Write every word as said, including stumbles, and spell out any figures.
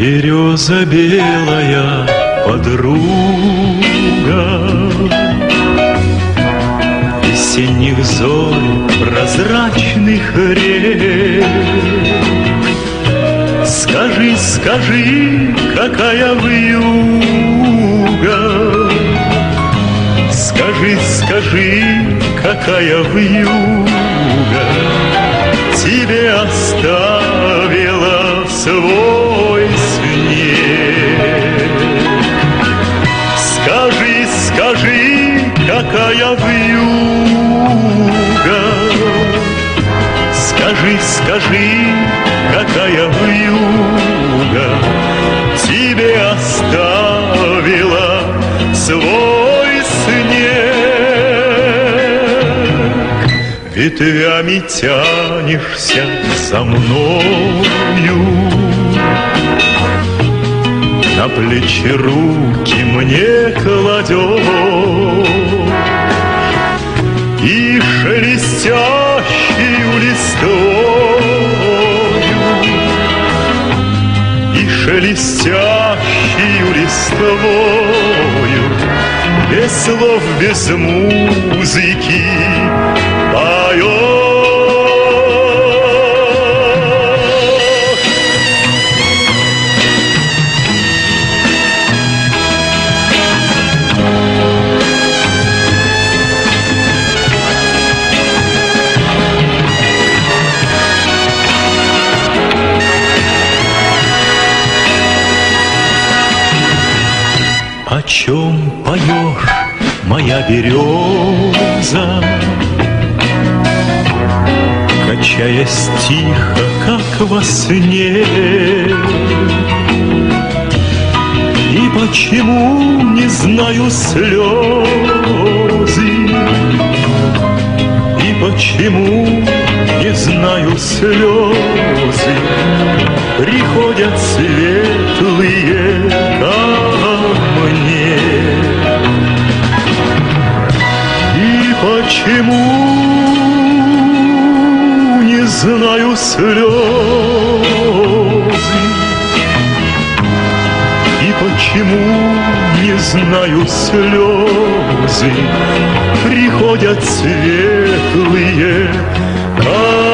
Береза белая, подруга весенних зорь, прозрачных рек. Скажи, скажи, какая вьюга, скажи, скажи, какая вьюга тебе оставила свой снег. Скажи, скажи, какая вьюга, скажи, скажи, какая вьюга тебе оставила свой снег. Ветвями тянешься за мною, на плечи руки мне кладешь, и шелестящую листвою, и шелестящую листвою, без слов, без музыки поешь. О чем поешь, моя береза, качаясь тихо, как во сне? И почему, не знаю, слезы, и почему, не знаю, слезы приходят светлые ко мне? И почему, не знаю, слезы, и почему, не знаю, слезы приходят светлые ко мне?